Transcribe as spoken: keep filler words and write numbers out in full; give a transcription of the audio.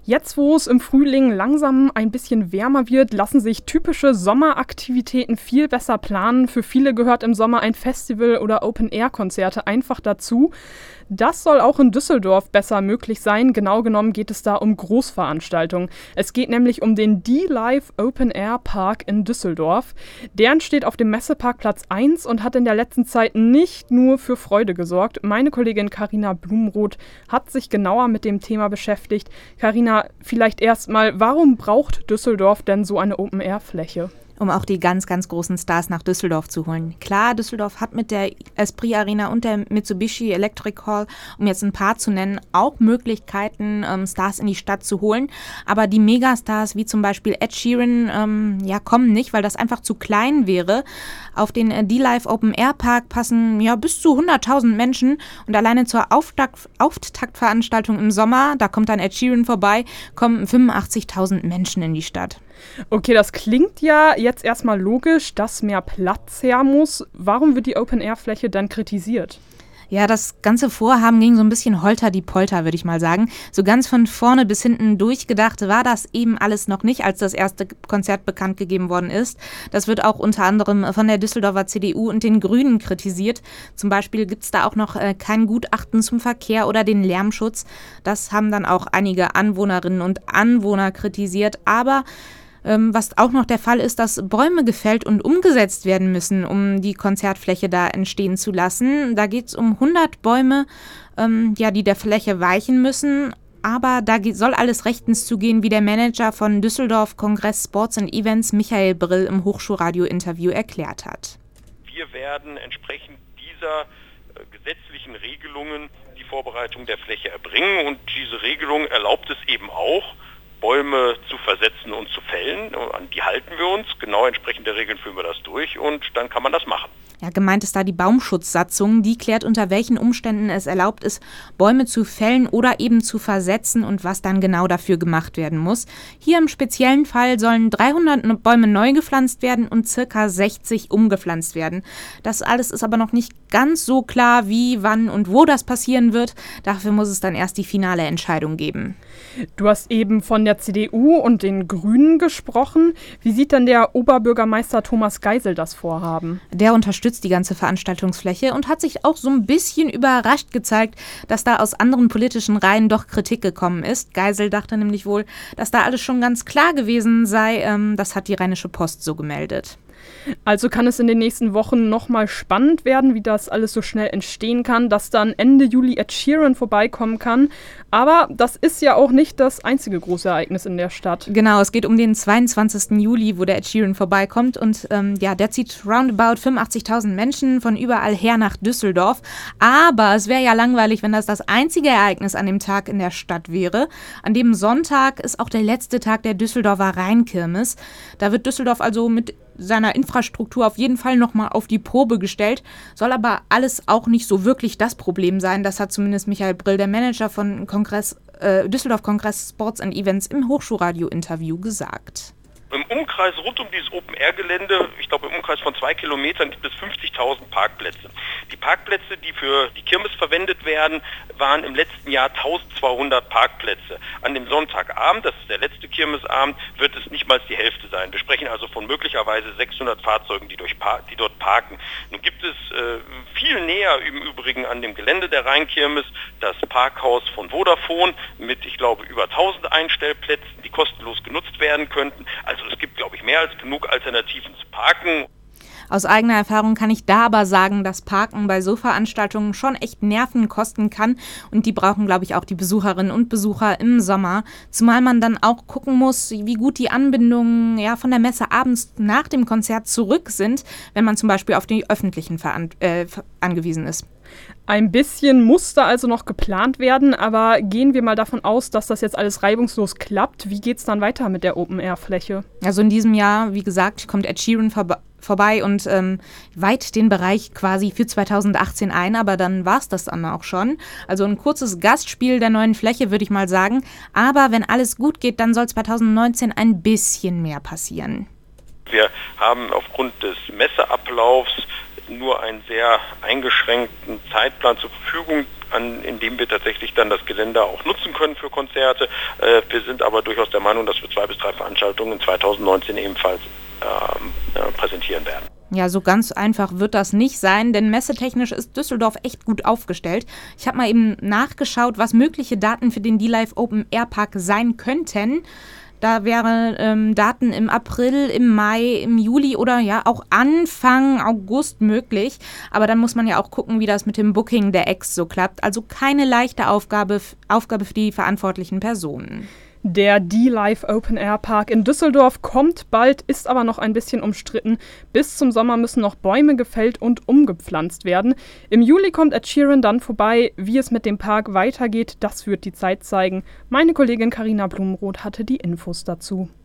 Jetzt, wo es im Frühling langsam ein bisschen wärmer wird, lassen sich typische Sommeraktivitäten viel besser planen. Für viele gehört im Sommer ein Festival oder Open-Air-Konzerte einfach dazu. Das soll auch in Düsseldorf besser möglich sein. Genau genommen geht es da um Großveranstaltungen. Es geht nämlich um den D-Live Open Air Park in Düsseldorf. Der entsteht auf dem Messeparkplatz eins und hat in der letzten Zeit nicht nur für Freude gesorgt. Meine Kollegin Carina Blumenroth hat sich genauer mit dem Thema beschäftigt. Carina, vielleicht erstmal, warum braucht Düsseldorf denn so eine Open Air Fläche? Um auch die ganz, ganz großen Stars nach Düsseldorf zu holen. Klar, Düsseldorf hat mit der Esprit Arena und der Mitsubishi Electric Hall, um jetzt ein paar zu nennen, auch Möglichkeiten, ähm, Stars in die Stadt zu holen. Aber die Megastars, wie zum Beispiel Ed Sheeran, ähm, ja, kommen nicht, weil das einfach zu klein wäre. Auf den äh, D-Live Open Air Park passen ja bis zu hunderttausend Menschen. Und alleine zur Auftakt, Auftaktveranstaltung im Sommer, da kommt dann Ed Sheeran vorbei, kommen fünfundachtzigtausend Menschen in die Stadt. Okay, das klingt ja jetzt erstmal logisch, dass mehr Platz her muss. Warum wird die Open-Air-Fläche dann kritisiert? Ja, das ganze Vorhaben ging so ein bisschen holter die Polter, würde ich mal sagen. So ganz von vorne bis hinten durchgedacht war das eben alles noch nicht, als das erste Konzert bekannt gegeben worden ist. Das wird auch unter anderem von der Düsseldorfer C D U und den Grünen kritisiert. Zum Beispiel gibt es da auch noch äh, kein Gutachten zum Verkehr oder den Lärmschutz. Das haben dann auch einige Anwohnerinnen und Anwohner kritisiert. Aber Ähm, was auch noch der Fall ist, dass Bäume gefällt und umgesetzt werden müssen, um die Konzertfläche da entstehen zu lassen. Da geht es um hundert Bäume, ähm, ja, die der Fläche weichen müssen. Aber da geht, soll alles rechtens zugehen, wie der Manager von Düsseldorf Kongress Sports and Events, Michael Brill, im Hochschulradio-Interview erklärt hat. Wir werden entsprechend dieser äh, gesetzlichen Regelungen die Vorbereitung der Fläche erbringen. Und diese Regelung erlaubt es eben auch, Bäume zu versetzen und zu fällen. An die halten wir uns. Genau entsprechend der Regeln führen wir das durch und dann kann man das machen. Ja, gemeint ist da die Baumschutzsatzung. Die klärt, unter welchen Umständen es erlaubt ist, Bäume zu fällen oder eben zu versetzen und was dann genau dafür gemacht werden muss. Hier im speziellen Fall sollen dreihundert Bäume neu gepflanzt werden und circa sechzig umgepflanzt werden. Das alles ist aber noch nicht ganz so klar, wie, wann und wo das passieren wird. Dafür muss es dann erst die finale Entscheidung geben. Du hast eben von der C D U und den Grünen gesprochen. Wie sieht denn der Oberbürgermeister Thomas Geisel das Vorhaben? Der unterstützt die ganze Veranstaltungsfläche und hat sich auch so ein bisschen überrascht gezeigt, dass da aus anderen politischen Reihen doch Kritik gekommen ist. Geisel dachte nämlich wohl, dass da alles schon ganz klar gewesen sei. Ähm, das hat die Rheinische Post so gemeldet. Also kann es in den nächsten Wochen nochmal spannend werden, wie das alles so schnell entstehen kann, dass dann Ende Juli Ed Sheeran vorbeikommen kann. Aber das ist ja auch nicht das einzige große Ereignis in der Stadt. Genau, es geht um den zweiundzwanzigsten Juli, wo der Ed Sheeran vorbeikommt. Und ähm, ja, der zieht roundabout fünfundachtzigtausend Menschen von überall her nach Düsseldorf. Aber es wäre ja langweilig, wenn das das einzige Ereignis an dem Tag in der Stadt wäre. An dem Sonntag ist auch der letzte Tag der Düsseldorfer Rheinkirmes. Da wird Düsseldorf also mit seiner Infrastruktur auf jeden Fall nochmal auf die Probe gestellt. Soll aber alles auch nicht so wirklich das Problem sein. Das hat zumindest Michael Brill, der Manager von Kongress, äh, Düsseldorf Kongress Sports and Events, im Hochschulradio-Interview gesagt. Im Umkreis rund um dieses Open-Air-Gelände, ich glaube im Umkreis von zwei Kilometern, gibt es fünfzigtausend Parkplätze. Die Parkplätze, die für die Kirmes verwendet werden, waren im letzten Jahr eintausendzweihundert Parkplätze. An dem Sonntagabend, das ist der letzte Kirmesabend, wird es nicht mal die Hälfte sein. Wir sprechen also von möglicherweise sechshundert Fahrzeugen, die, durch Par- die dort parken. Nun gibt es äh, viel näher im Übrigen an dem Gelände der Rheinkirmes das Parkhaus von Vodafone mit, ich glaube, über tausend Einstellplätzen, die kostenlos genutzt werden könnten. Also es gibt, glaube ich, mehr als genug Alternativen zu parken. Aus eigener Erfahrung kann ich da aber sagen, dass Parken bei so Veranstaltungen schon echt Nerven kosten kann. Und die brauchen, glaube ich, auch die Besucherinnen und Besucher im Sommer. Zumal man dann auch gucken muss, wie gut die Anbindungen ja, von der Messe abends nach dem Konzert zurück sind, wenn man zum Beispiel auf die öffentlichen veran- äh, angewiesen ist. Ein bisschen muss da also noch geplant werden, aber gehen wir mal davon aus, dass das jetzt alles reibungslos klappt. Wie geht's dann weiter mit der Open-Air-Fläche? Also in diesem Jahr, wie gesagt, kommt Ed Sheeran vorbe- vorbei und ähm, weiht den Bereich quasi für zweitausendachtzehn ein, aber dann war's das dann auch schon. Also ein kurzes Gastspiel der neuen Fläche, würde ich mal sagen. Aber wenn alles gut geht, dann soll zweitausendneunzehn ein bisschen mehr passieren. Wir haben aufgrund des Messeablaufs nur einen sehr eingeschränkten Zeitplan zur Verfügung an, in dem wir tatsächlich dann das Gelände auch nutzen können für Konzerte. Äh, wir sind aber durchaus der Meinung, dass wir zwei bis drei Veranstaltungen in zweitausendneunzehn ebenfalls ähm, äh, präsentieren werden. Ja, so ganz einfach wird das nicht sein, denn messetechnisch ist Düsseldorf echt gut aufgestellt. Ich habe mal eben nachgeschaut, was mögliche Daten für den D-Live Open Air Park sein könnten. Da wären ähm, Daten im April, im Mai, im Juli oder ja auch Anfang August möglich. Aber dann muss man ja auch gucken, wie das mit dem Booking der Acts so klappt. Also keine leichte Aufgabe, Aufgabe für die verantwortlichen Personen. Der D-Live Open Air Park in Düsseldorf kommt bald, ist aber noch ein bisschen umstritten. Bis zum Sommer müssen noch Bäume gefällt und umgepflanzt werden. Im Juli kommt Ed Sheeran dann vorbei. Wie es mit dem Park weitergeht, das wird die Zeit zeigen. Meine Kollegin Carina Blumenroth hatte die Infos dazu.